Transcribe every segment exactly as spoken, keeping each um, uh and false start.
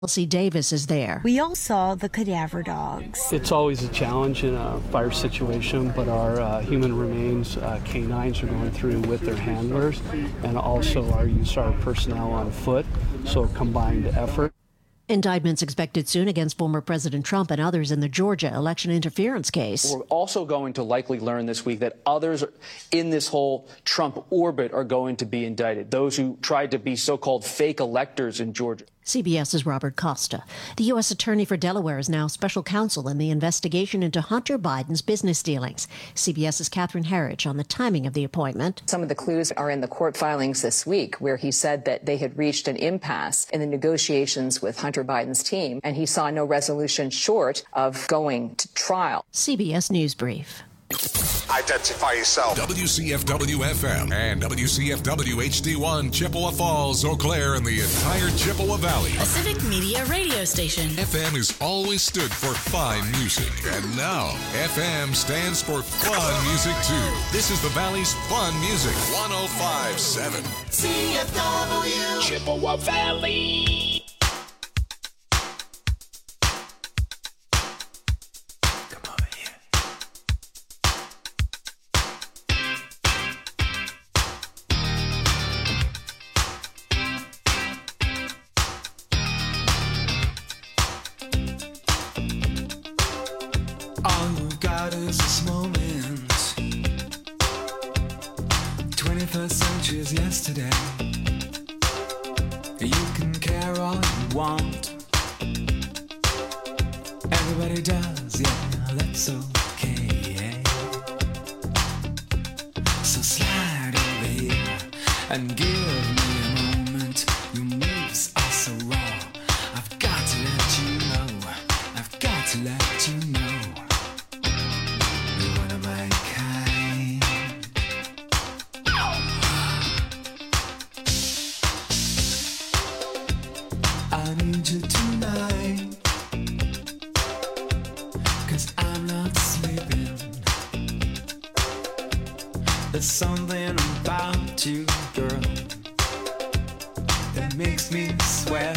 Elsie Davis is there. We all saw the cadaver dogs. It's always a challenge in a fire situation, but our uh, human remains uh, canines are going through with their handlers, and also our U S A R personnel on foot, so a combined effort. Indictments expected soon against former President Trump and others in the Georgia election interference case. We're also going to likely learn this week that others in this whole Trump orbit are going to be indicted, those who tried to be so-called fake electors in Georgia. CBS's Robert Costa. The U S Attorney for Delaware is now special counsel in the investigation into Hunter Biden's business dealings. CBS's Catherine Herridge on the timing of the appointment. Some of the clues are in the court filings this week, where he said that they had reached an impasse in the negotiations with Hunter Biden's team, and he saw no resolution short of going to trial. C B S News Brief. Identify yourself. W C F W F M and W C F W H D one, Chippewa Falls, Eau Claire, and the entire Chippewa Valley. A civic media radio station. F M has always stood for fine music. And now, F M stands for fun music, too. This is the Valley's fun music. one oh five point seven. C F W. Chippewa Valley. Yesterday, you can care all you want. Everybody does, yeah, that's okay. So slide over here and give me a moment. Your moves are so raw. I've got to let you know. I've got to let you know. You're one of my kind. I need you tonight, 'cause I'm not sleeping. There's something about you, girl, that makes me sweat.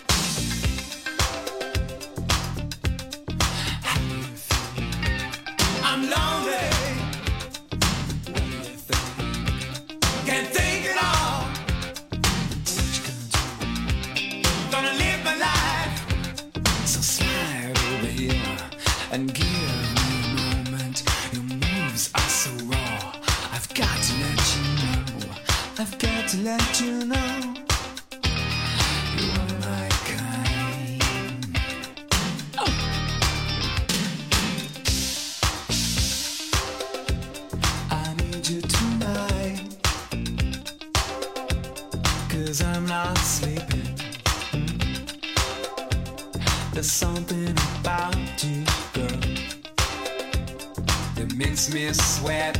How do you feel? I'm lonely. What do you think? Can't think at all. What you gonna do? Gonna live my life. So slide over here and give me a moment. Your moves are so raw. I've got to let you know. I've got to let you know. You're one of my kind. Oh. I need you tonight, 'cause I'm not sleeping. There's something about you, girl, that makes me sweat.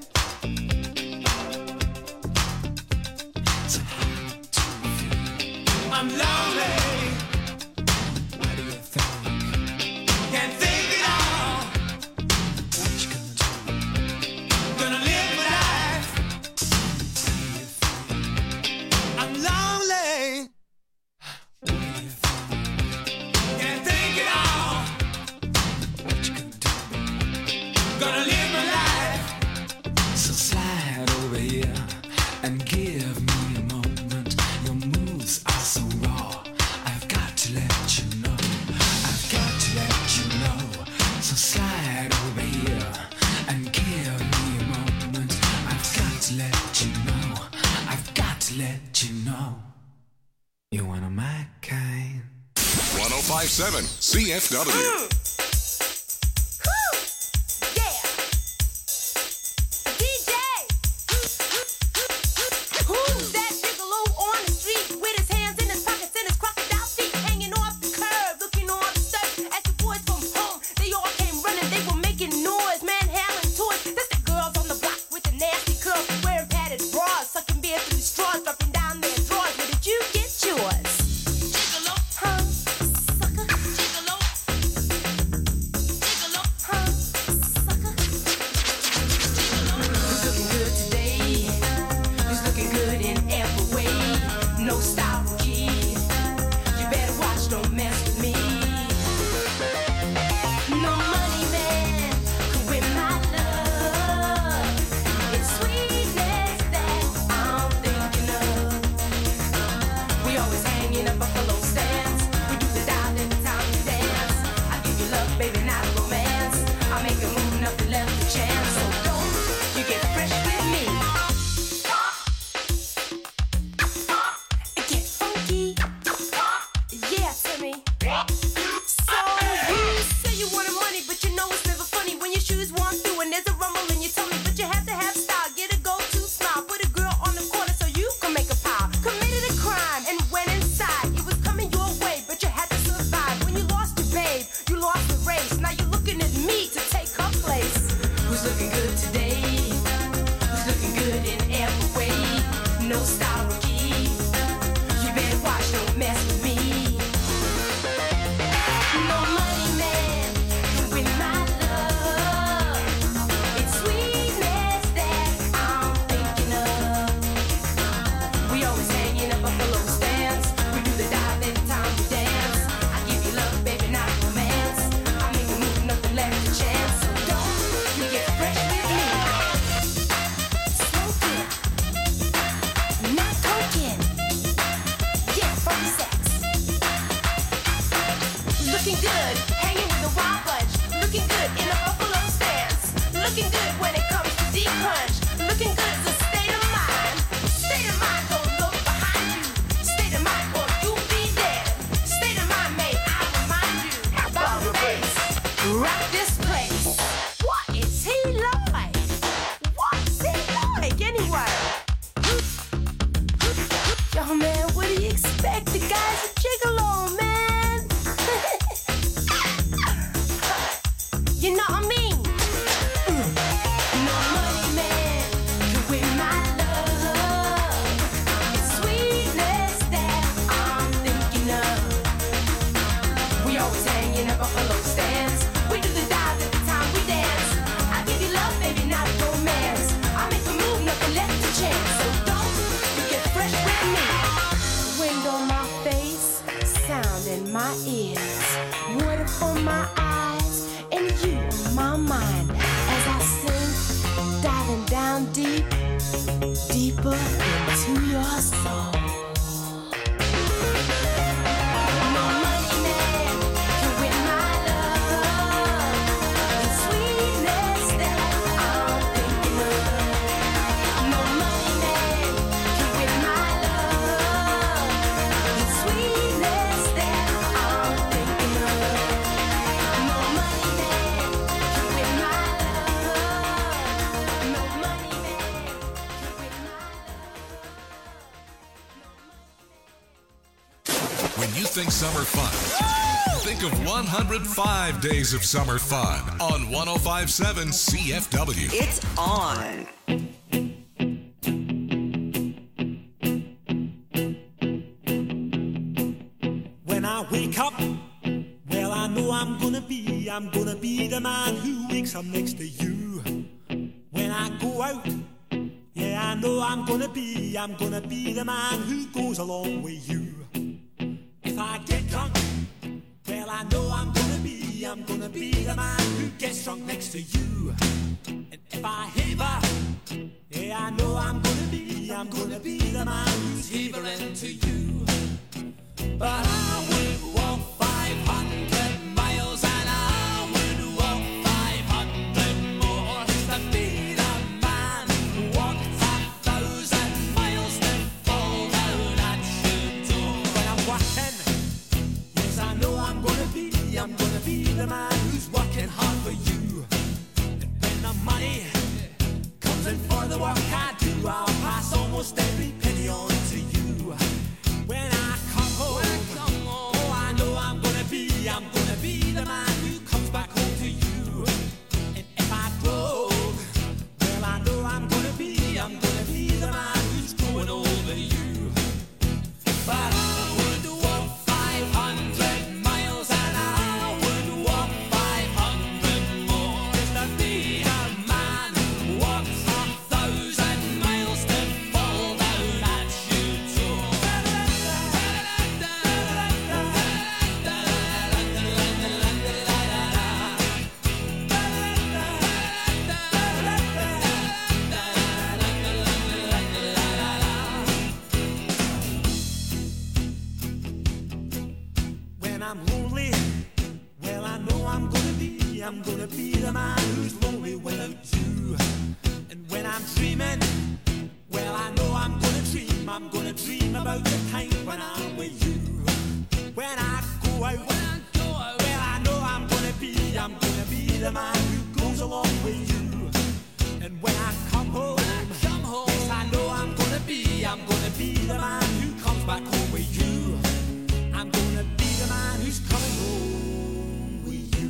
So how do you feel? I'm lonely. What do you think? Can't think at all. What you gonna do? Gonna live my life. How do you feel? I'm lonely. What do you think? Can't think at all. What you gonna do? Gonna live my life. So slide over here and give me a moment. Your moves are so raw. I've got to let you know. I've got to let you know. So slide over here and give me a moment. I've got to let you know. I've got to let you know. You're one of my kind. one oh five point seven C F W. Mm. Yours. Huh, sucker? looking good, hanging with a wild bunch, looking good in a buffalo stance, looking good when it comes to deep punch, looking good is a state of mind. State of mind, don't look behind you. State of mind, or you'll be dead. State of mind, may I remind you about the bass. Rock this place. What is he like? What's he like anyway? Yo, man, what do you expect? The guy's a gigolo, man. You know what I mean? Mm. No money, man, can win my love. It's sweetness that I'm thinking of. We always hang in a buffalo stance. We do the dive every time we dance. I give you love, baby, not romance. I make a move, nothing left to chance. So don't you get fresh with me. Wind on my face, sound in my ears, water for my eyes, and you on my mind. As I sing, diving down deep, deeper into your soul. No money, man, can win my love. The sweetness that I'm thinking of. No money, man, can win my love. The sweetness that I'm thinking of. No money, man, can win my love. No money, man, can win my love. When you think summer fun, think of one hundred five days of summer fun on one oh five point seven C F W. It's on. When I wake up, well, I know I'm gonna be, I'm gonna be the man who wakes up next to you. When I go out, yeah, I know I'm gonna be, I'm gonna be the man who goes along with you. If I get drunk, well, I know I'm gonna be, I'm gonna be the man who gets drunk next to you. And if I haver, yeah, I know I'm gonna be, I'm gonna be the man who's havering to you. But I would walk five hundred miles and I would walk five hundred more just to be the man who walks a thousand miles to fall down at your door. When I'm working, yes, I know I'm gonna be, I'm gonna be the man who's working hard for you. And when the money comes in for the work I do, I'll pass almost every penny on to you. When I come home, oh, I know I'm gonna be, I'm gonna be the man who comes back home to you. And if I broke, well, I know I'm gonna be, I'm gonna be the man who's growing over you. But I would walk five hundred miles and I would walk five hundred more just to be the man who walks a thousand miles to fall down at your door. When I'm lonely, well, I know I'm gonna be, I'm gonna be the man who's lonely without you. And when I'm dreaming, well, I know I'm gonna dream, I'm gonna dream about the time when I'm with you. When I go out, well, I know I'm gonna be, I'm gonna be the man who goes along with you. And when I come home, yes, I know I'm gonna be, I'm gonna be the man who comes back home with you. I'm gonna be the man who's coming home with you.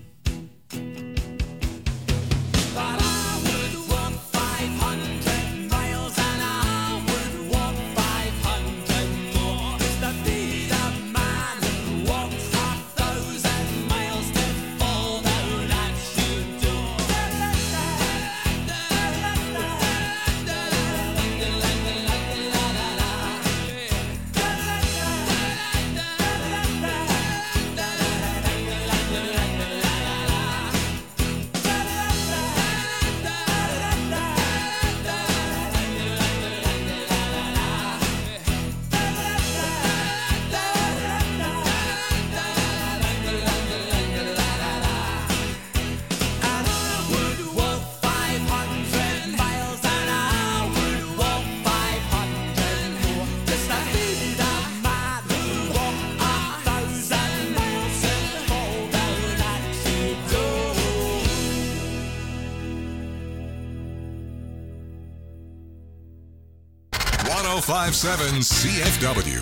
But I would walk five hundred miles and I would walk five hundred more just to be the man who walks a thousand miles to fall down at your door. oh five point seven C F W.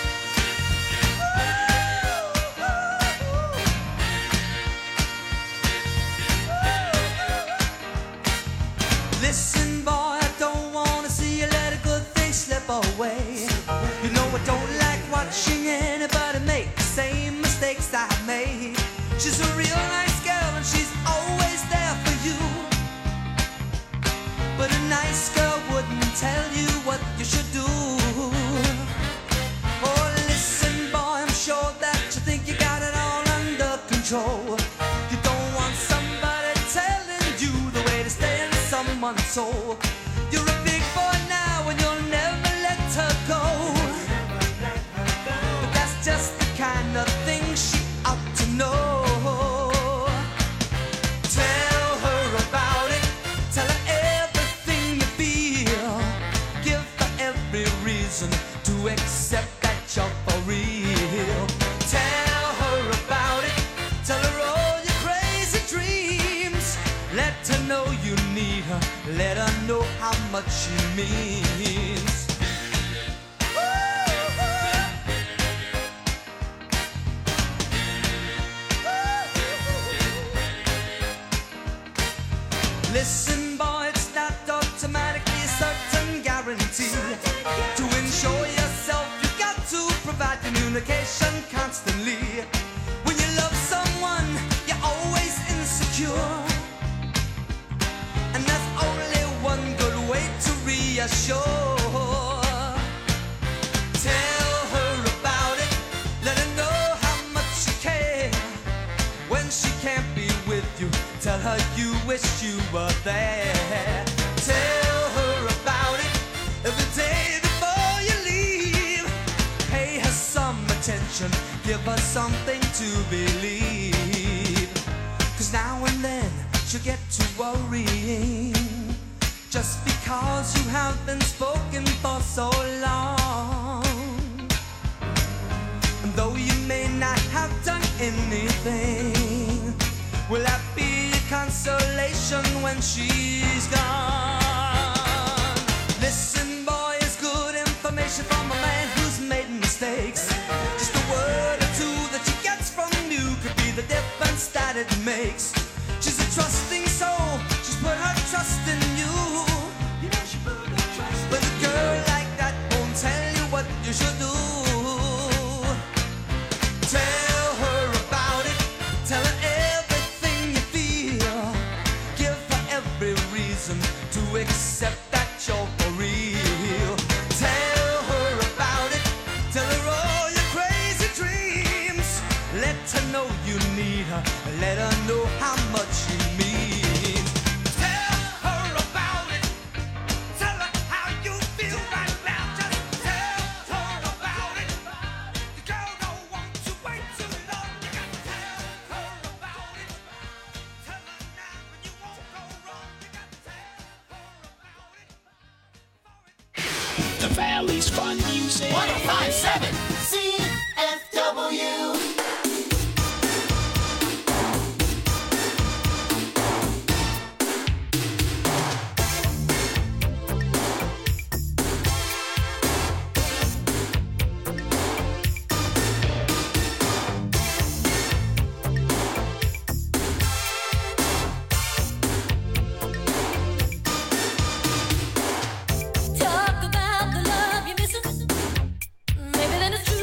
Listen, boy, I don't wanna see you let a good thing slip away. You know I don't like watching anybody make the same mistakes I made. She's a real nice girl and she's always there for you. But a nice girl wouldn't tell you what you should do. Oh, listen, boy, I'm sure that you think you got it all under control. You don't want somebody telling you the way to stay in someone's soul. You're a big boy now and you'll never let her go. But that's just the kind of thing she ought to know. Tell her about it. Tell her everything you feel. Give her every reason to accept that you're for real. Tell her about it. Tell her all your crazy dreams. Let her know you need her. Let her know how much she means. Listen, boy, it's not automatically a certain guarantee. To ensure yourself, you got to provide communication constantly. When you love someone, you're always insecure. And that's only one good way to reassure. Tell her about it. Let her know how much you care. When she can't be with you, tell her you wish you were there. Tell her about it every day before you leave. Pay her some attention, give her something to believe. Cause now and then she'll get to worrying, just because you have been spoken for so long. And though you may not have done anything, will that be a consolation when she's gone? Listen, boy, it's good information from a man who's made mistakes. Just a word or two that she gets from you could be the difference that it makes. She's a trusting soul, she's put her trust in you. You know she put her trust in you. But a girl like that won't tell you what you should do. Tell her about it, tell her everything you feel. Give her every reason to accept that you're for real. Tell her about it, tell her all your crazy dreams. Let her know you need her, let her know how much she means. Tell her about it, tell her how you feel right now. Just tell her about it. The girl don't want to wait too long. You got to tell her about it. Tell her now and you won't go wrong. You got to tell her about it. The Valley's Fun Music. one oh five point seven C F W. Talk about the love you're missing. Maybe then it's true.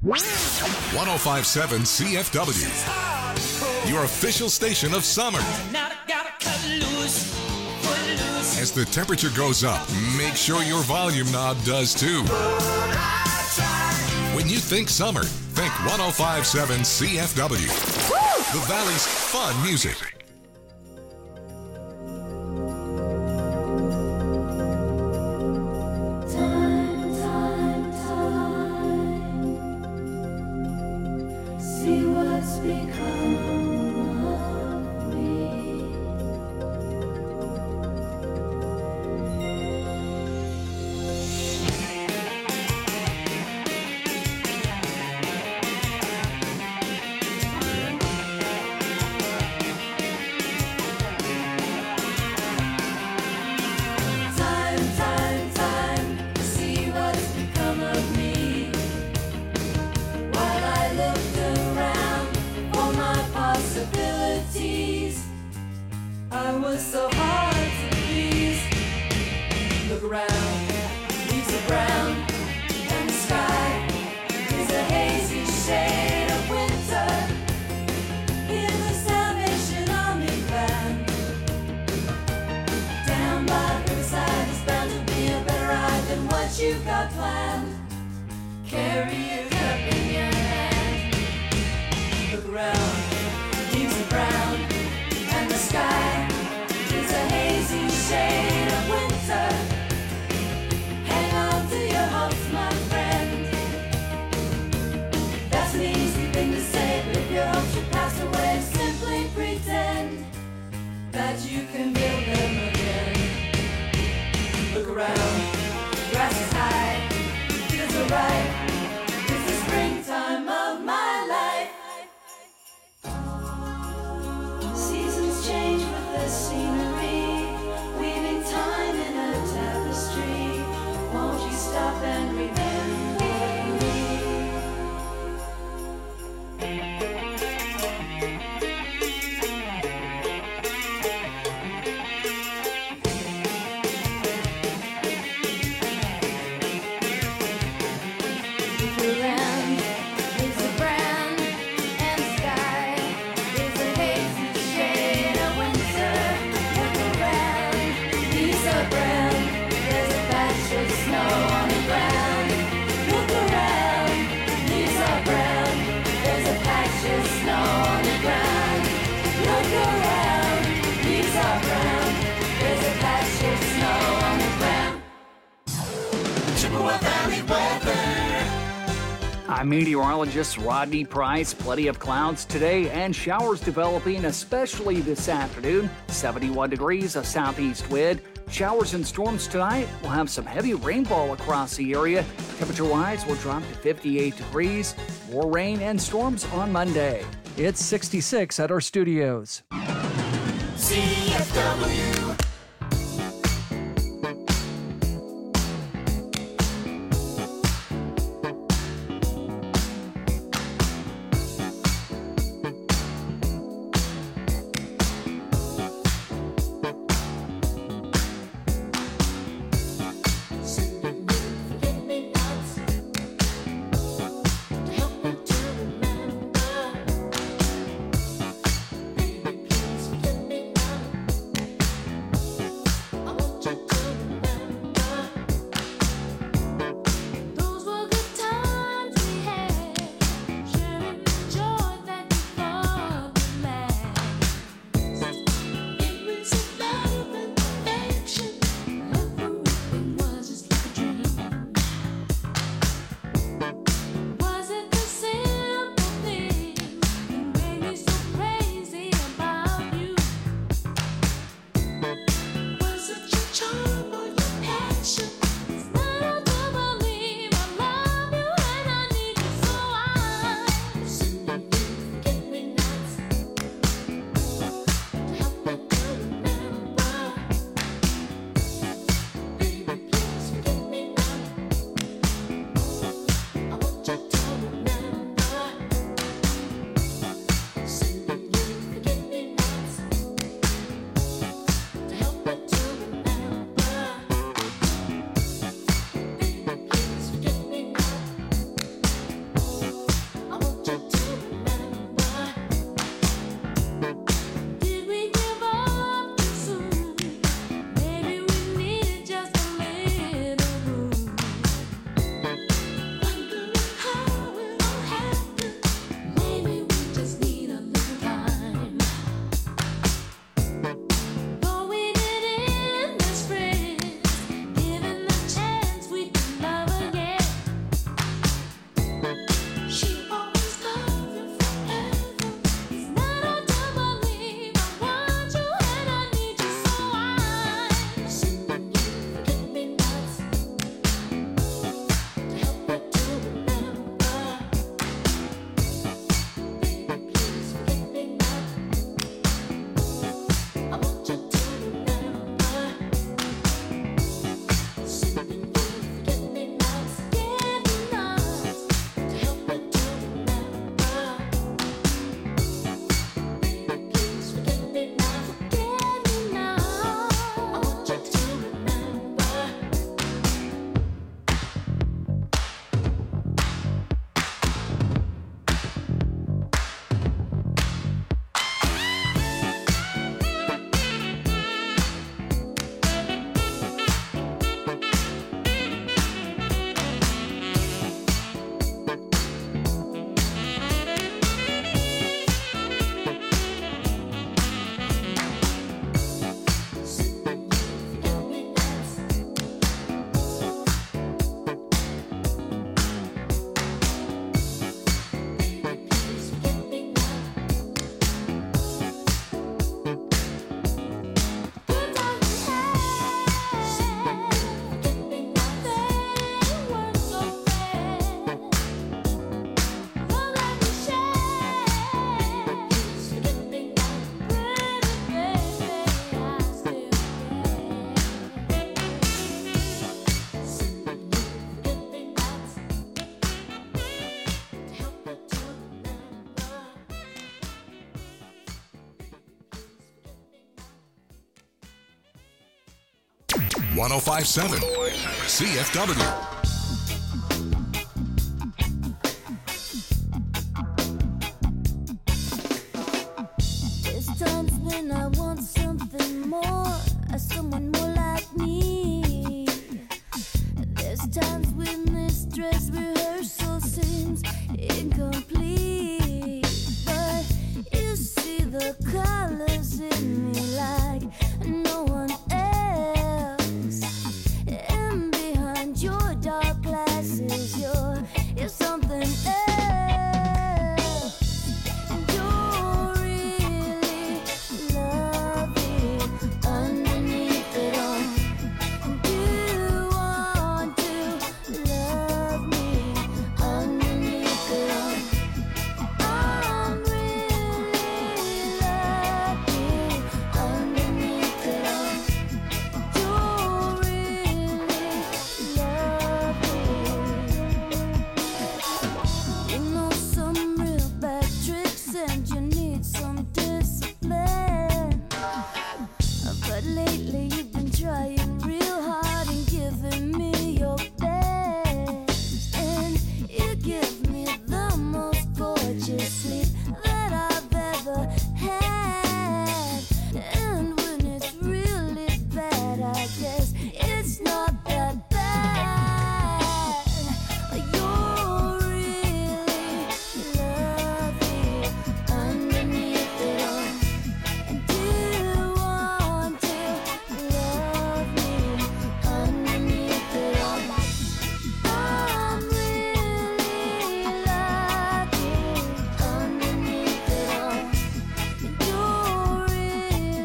one oh five point seven C F W, your official station of summer. As the temperature goes up, make sure your volume knob does too. When you think summer, think one oh five point seven C F W, the Valley's fun music. I'm meteorologist Rodney Price. Plenty of clouds today and showers developing, especially this afternoon. seventy-one degrees, a southeast wind. Showers and storms tonight. We'll have some heavy rainfall across the area. Temperature-wise, we'll drop to fifty-eight degrees. More rain and storms on Monday. It's sixty-six at our studios. C F W. one oh five point seven C F W. There's times when I want something more, someone more like me. There's times when this dress rehearsal seems incomplete. But you see the colors in me like no one else. And behind your dark glasses, you're, you're something else. You're really lovely underneath it all. Do you want to love me underneath it all? I'm really lucky underneath it all. You're really lovely. You know some real bad tricks and you need some discipline. But lately you've been trying real hard and giving me your best. And you give me the most gorgeous sleep that I've ever had. And when it's really bad, I guess it's not that bad. You're really lovely underneath it all. And do you want to love me underneath it all? I'm really lucky underneath it all. And you're really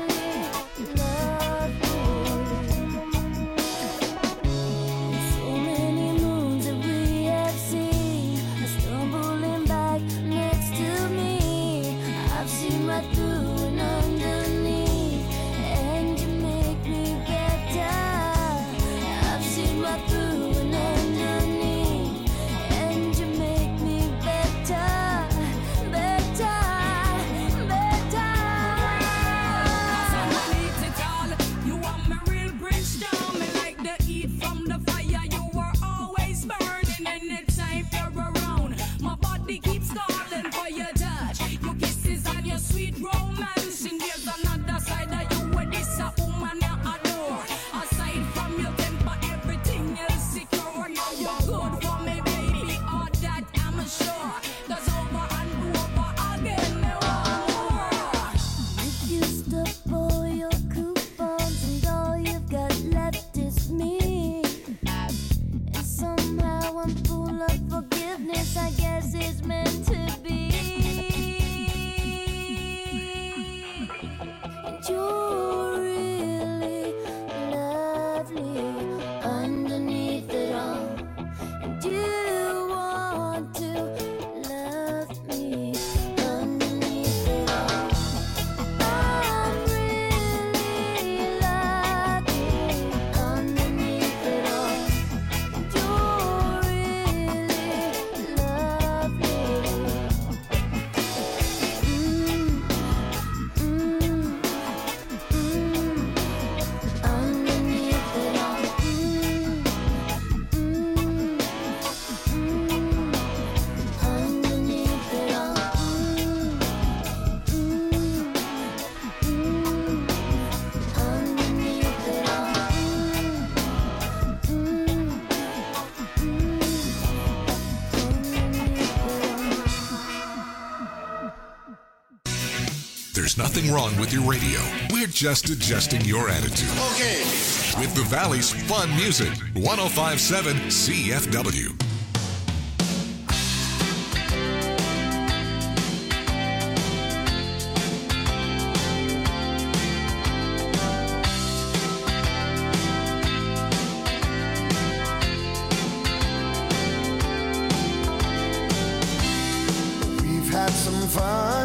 lovely. So many moons that we have seen are stumbling back next to me. I've seen right through and underneath, and you make me better. I've seen right through and underneath, and you make me better, better, better. You want my real Bridgestone, me like the heat from the fire. You were always burning anytime you're around. My body keeps calling for your touch, your kisses and your sweet romance. And there's another side of you where this a woman you adore. Aside from your temper, everything else secure. You're good for me, baby, all that I'm sure. 'Cause over and over again, me want more. You've used up all your coupons and all you've got left is me. And somehow I'm full of forgiveness, I guess it's meant to be. And you're really lovely underneath it all. And you want to love me underneath it all. I'm really lucky underneath it all. And you're really lovely. Mm, mm, mm, underneath it all. Mm, mm, mm, underneath it all. Mm, mm, mm, underneath it all. Mm, There's nothing wrong with your radio. We're just adjusting your attitude. Okay. With the Valley's fun music, one oh five point seven C F W. We've had some fun.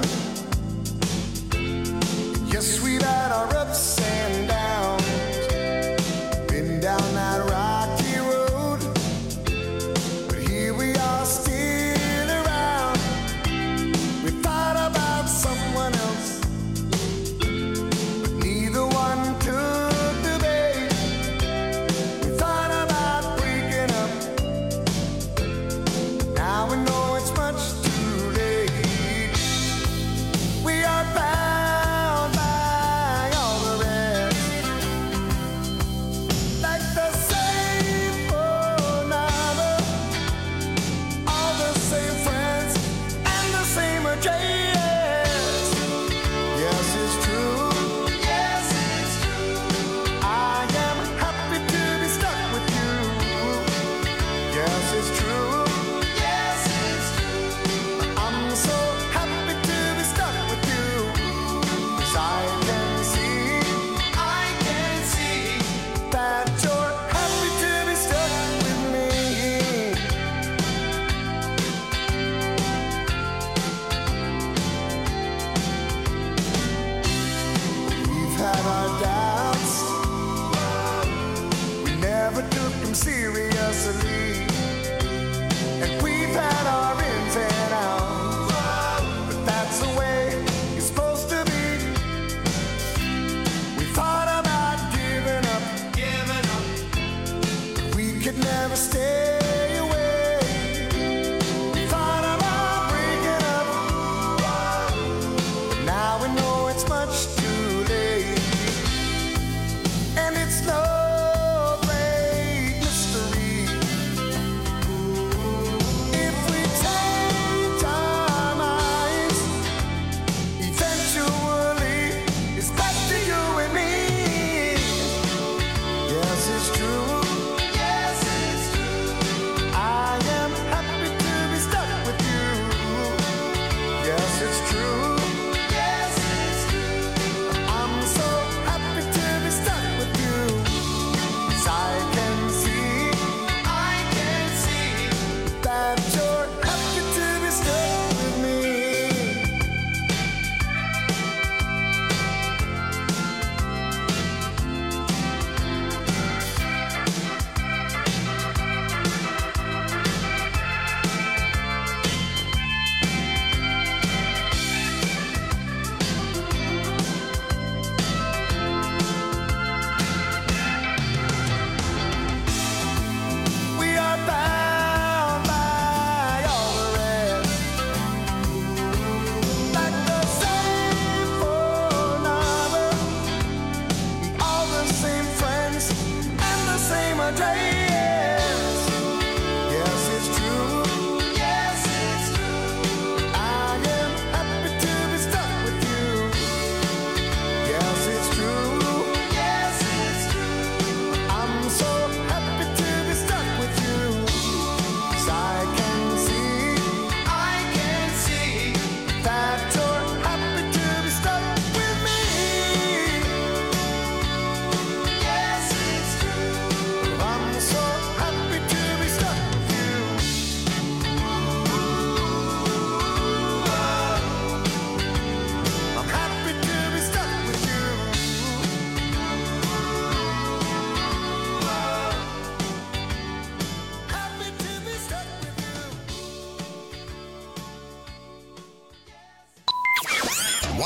Yes, we've had our ups and downs. Been down that rocky road, but here we are still around. We thought about someone else, but neither one took the bait.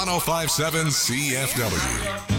oh five point seven C F W.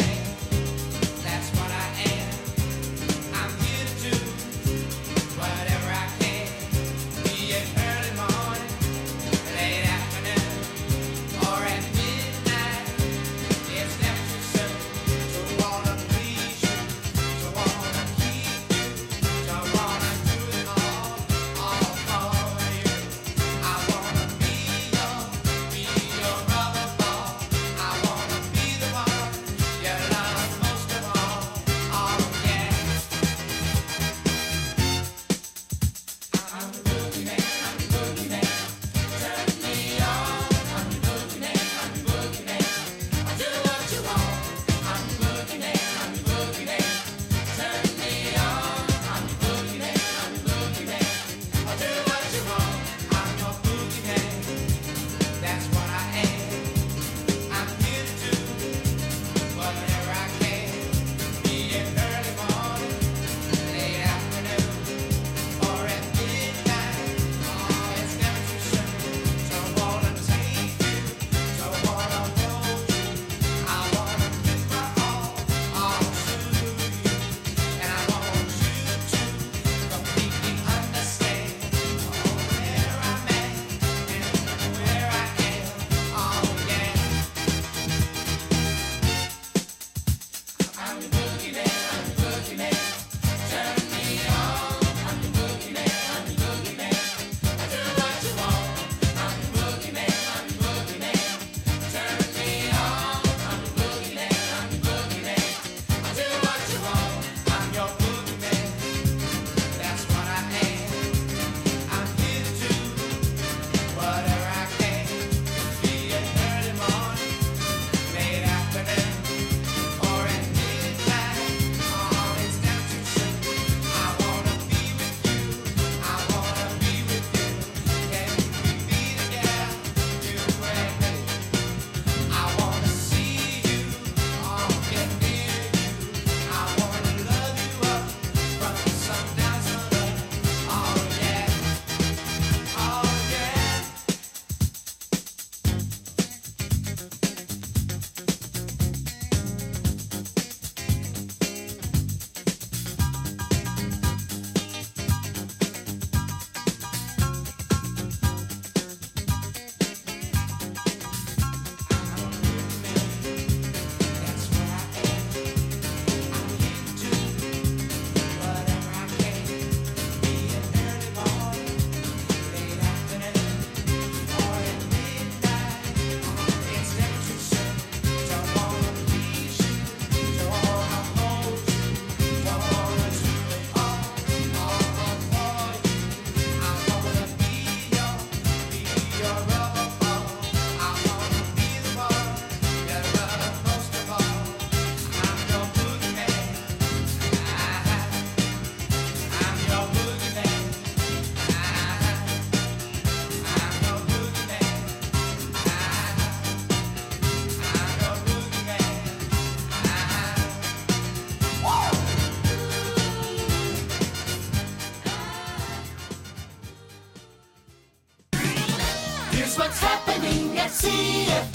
Here's what's happening at C F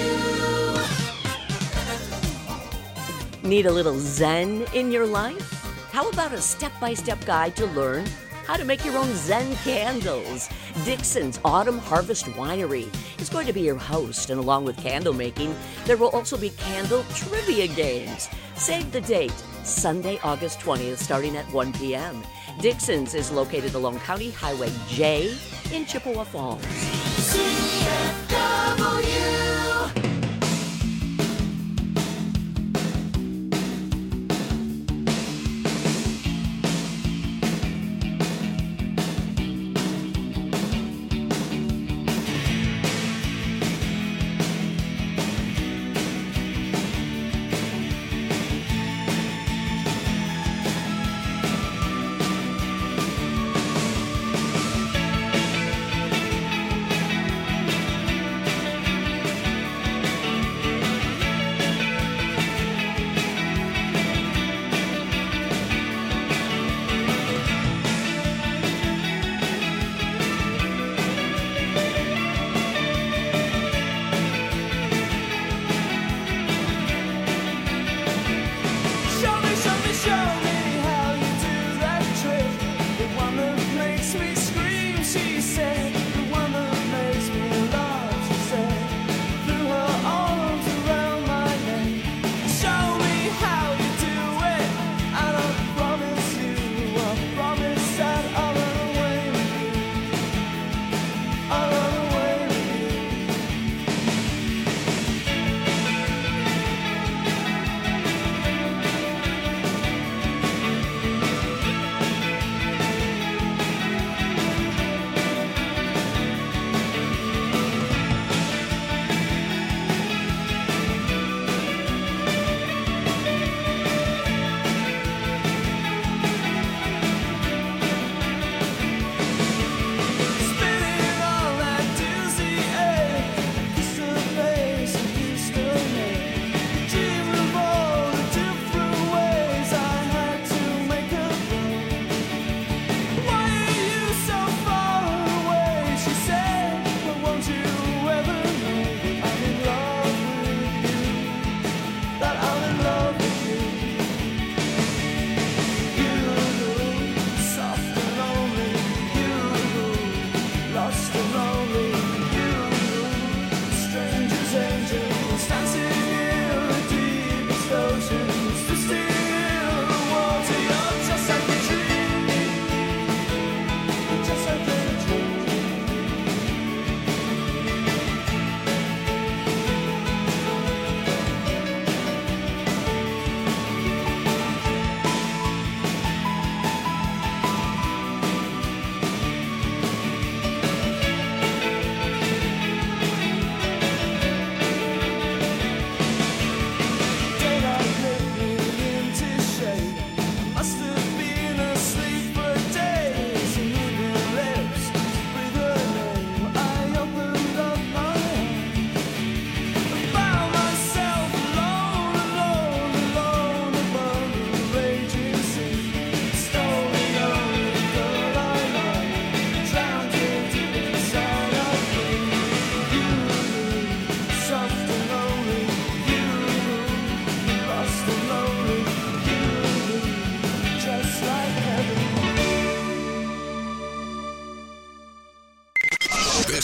W. Need a little zen in your life? How about a step-by-step guide to learn how to make your own Zen candles? Dixon's Autumn Harvest Winery is going to be your host, and along with candle making, there will also be candle trivia games. Save the date, Sunday, August twentieth, starting at one p.m. Dixon's is located along County Highway J in Chippewa Falls. C F W.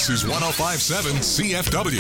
This is one oh five point seven C F W.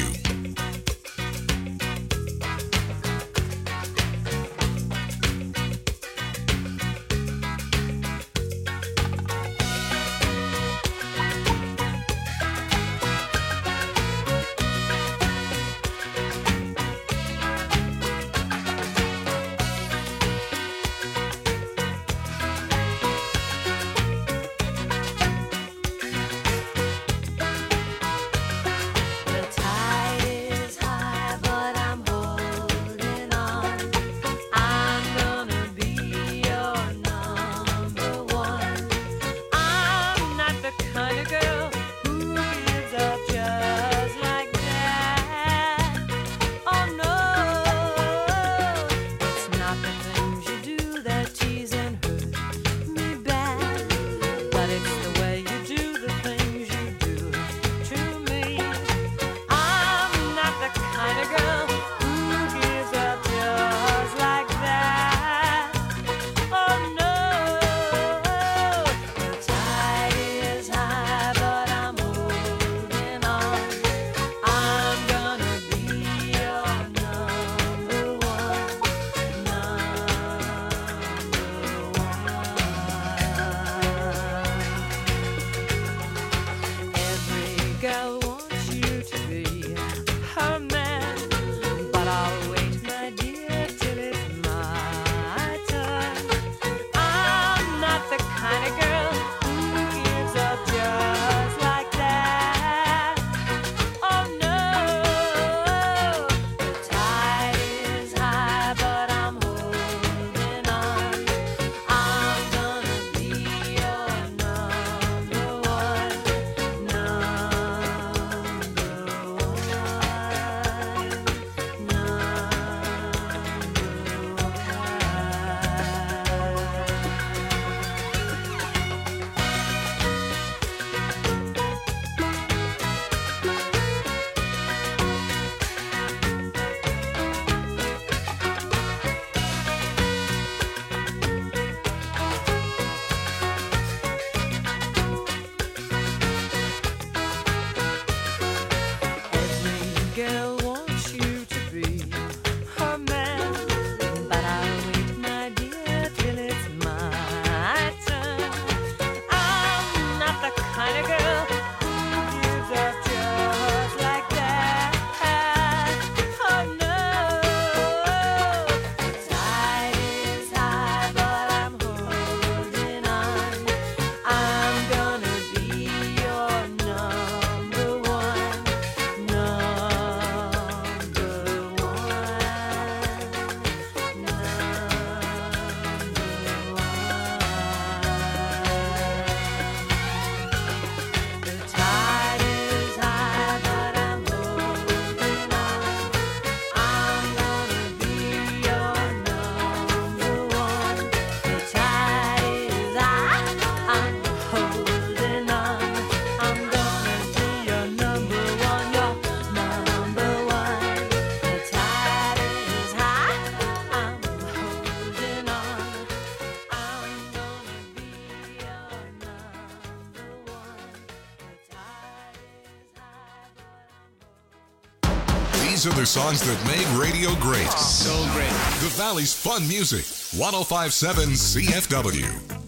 These are the songs that made radio great. So great. The Valley's fun music. one oh five point seven C F W.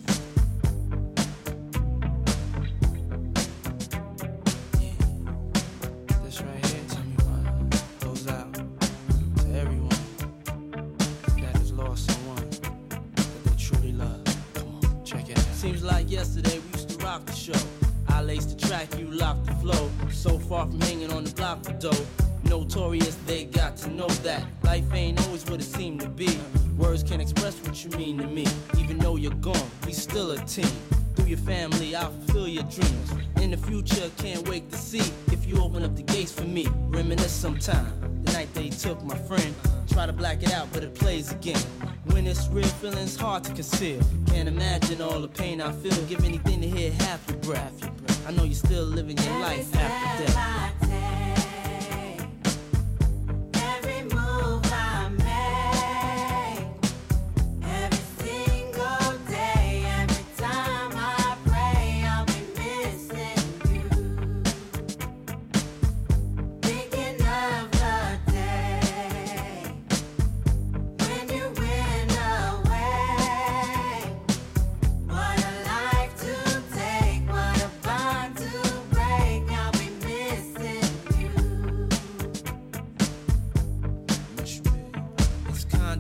Seems like yesterday we used to rock the show. I laced the track, you locked the flow. So far from hanging on the block for dough. Notorious, they got to know that life ain't always what it seemed to be. Words can't express what you mean to me. Even though you're gone, we still a team. Through your family, I'll fulfill your dreams. In the future, can't wait to see if you open up the gates for me. Reminisce sometime, the night they took my friend. Try to black it out, but it plays again. When it's real, feeling's hard to conceal. Can't imagine all the pain I feel. Give anything to hear half your breath. I know you're still living your life after death.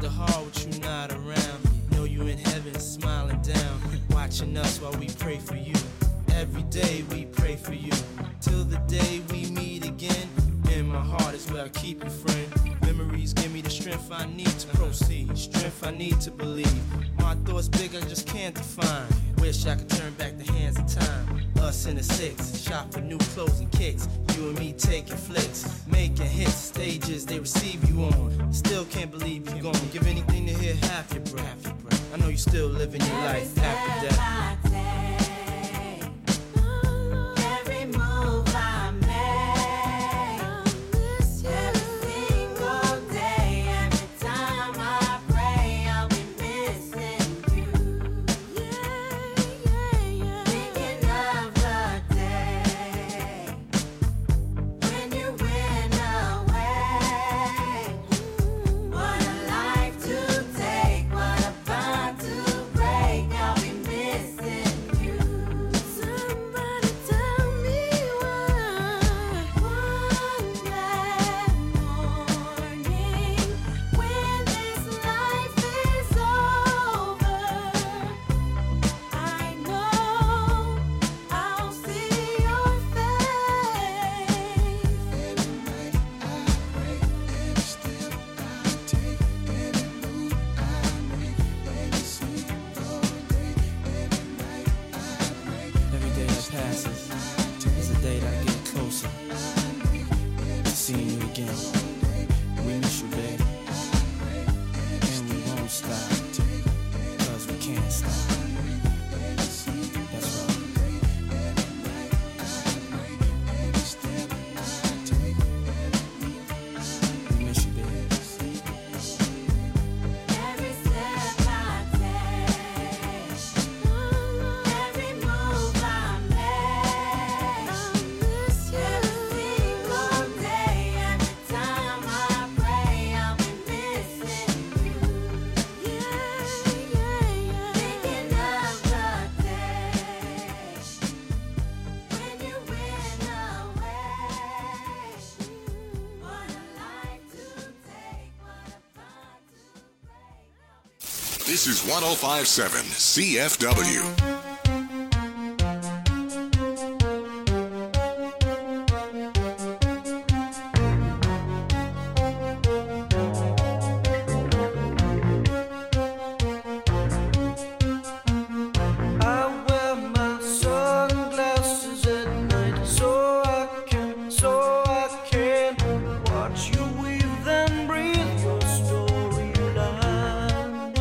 kinda hard with you not around. Know you in heaven smiling down, watching us while we pray for you. Every day we pray for you, till the day we meet again. In my heart is where I keep you, friend. Memories give me the strength I need to proceed, strength I need to believe. My thoughts big, I just can't define. Wish I could turn back the hands of time. Us in the six, shop for new clothes and kicks. You and me taking flicks, making hits, stages they receive you on. Still can't believe you're gone. Give anything to hear half your breath. I know you still living your life after death. Every move I make, every single day, every time I pray, I'll be missing you. Thinking of the day when you went away. What a life to take, what a bond to break. I'll be missing you. Somebody tell me why. One bad morning when this life is over, I know I'll see your face. Every night I pray, every step I take, every move I make, every single day, every night I pray. Every day that passes is a day that I get closer to seeing you again. We miss you, babe, and we won't stop, cause we can't stop. That's right. We miss you, babe. Every step I take, every move I make, every single day, every time I pray, I'll be missing you. Thinking of the day when you went away. What a life to take, what a bond to break. This is one oh five point seven C F W. I wear my sunglasses at night so I can, so I can watch you weave and breathe your storylines.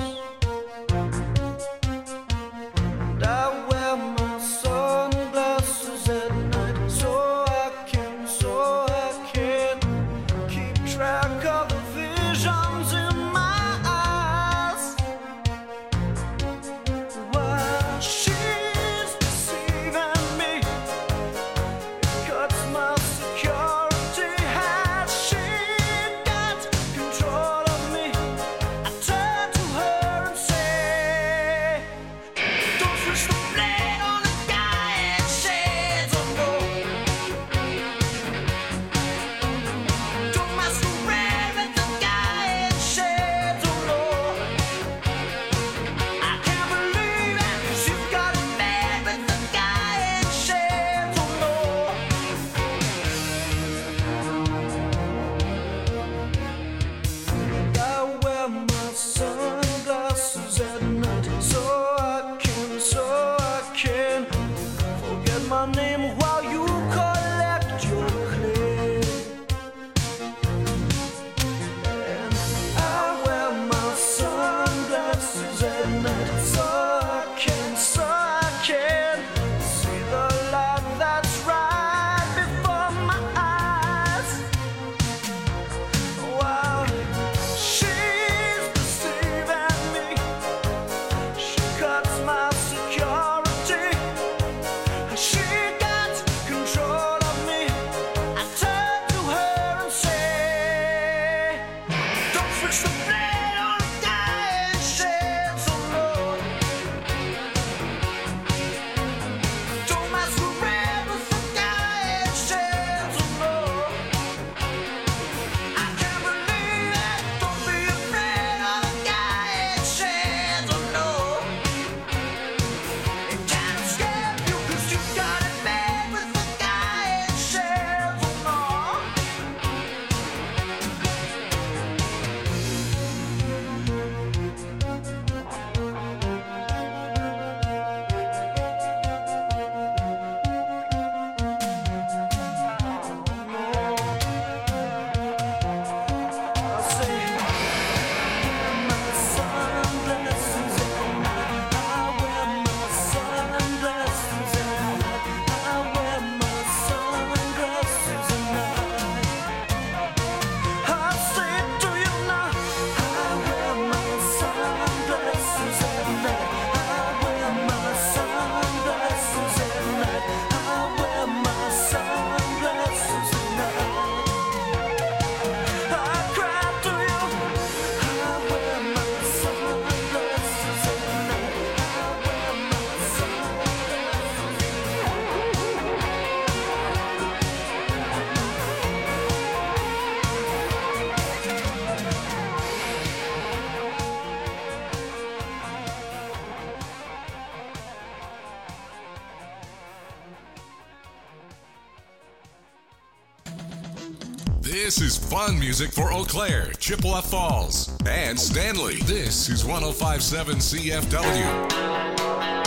And I wear my sunglasses at night so I can, so I can keep track of the visions in my eyes. While she's deceiving me, it cuts my security. Has she got control of me? I turn to her and say, don't switch the blade on the guy and shades of gold. Don't masquerade with the guy in shades of gold. I can't believe it, she's got it bad with the guy in shades of gold. I wear my sunglasses at night so I can, so I can forget my name while you collect your clay. And I wear my sunglasses at night so I can, so I can see the light that's right before my eyes. While she's deceiving This is fun music for Eau Claire, Chippewa Falls, and Stanley. This is one oh five point seven C F W.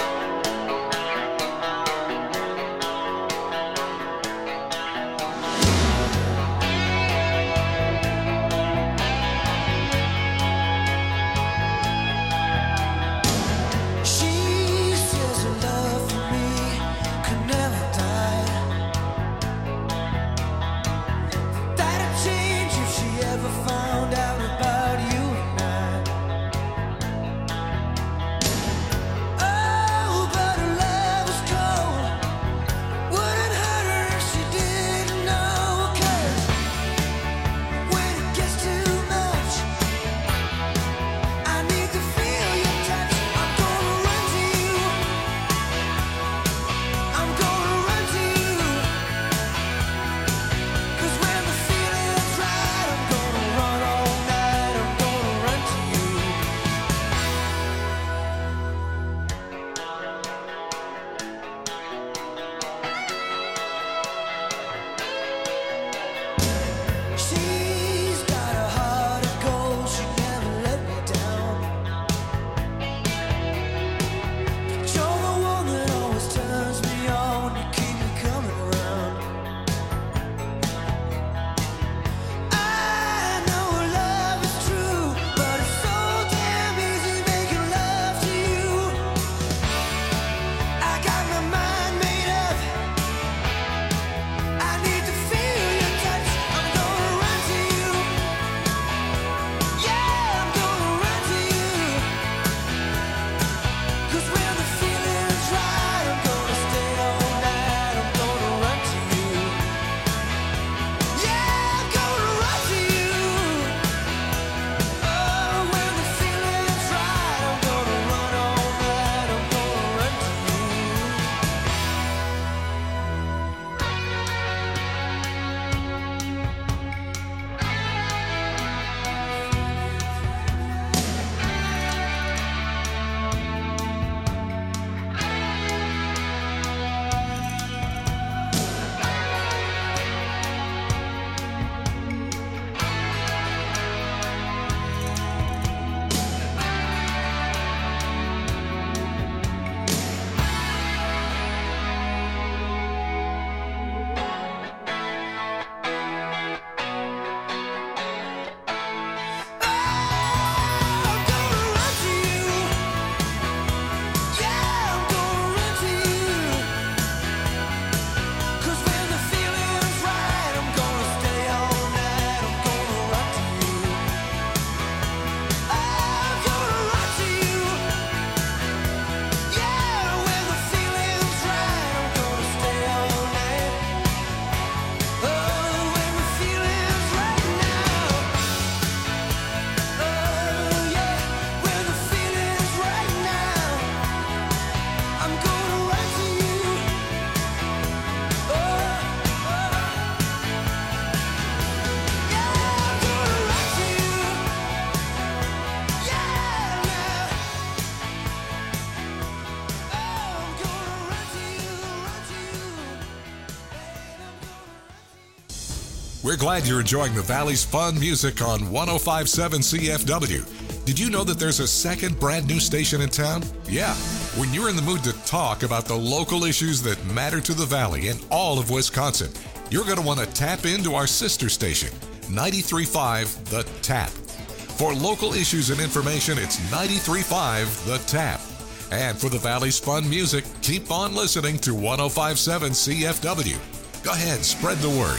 We're glad you're enjoying the Valley's fun music on one oh five point seven C F W. Did you know that there's a second brand new station in town? Yeah. When you're in the mood to talk about the local issues that matter to the Valley and all of Wisconsin, you're going to want to tap into our sister station, ninety-three point five The Tap. For local issues and information, it's ninety-three point five The Tap. And for the Valley's fun music, keep on listening to one oh five point seven C F W. Go ahead, spread the word.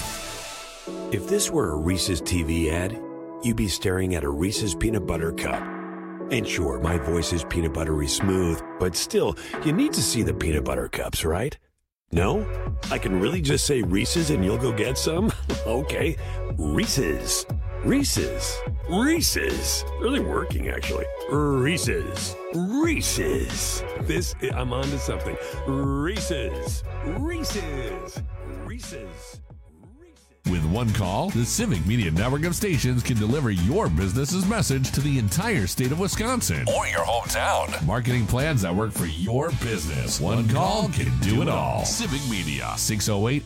If this were a Reese's T V ad, you'd be staring at a Reese's peanut butter cup. And sure, my voice is peanut buttery smooth, but still, you need to see the peanut butter cups, right? No? I can really just say Reese's and you'll go get some? Okay, Reese's. Reese's. Reese's. Really working, actually. Reese's. Reese's. This, I'm on to something. Reese's. Reese's. Reese's. With one call, the Civic Media Network of stations can deliver your business's message to the entire state of Wisconsin. Or your hometown. Marketing plans that work for your business. One call can do it all. Civic Media, six oh eight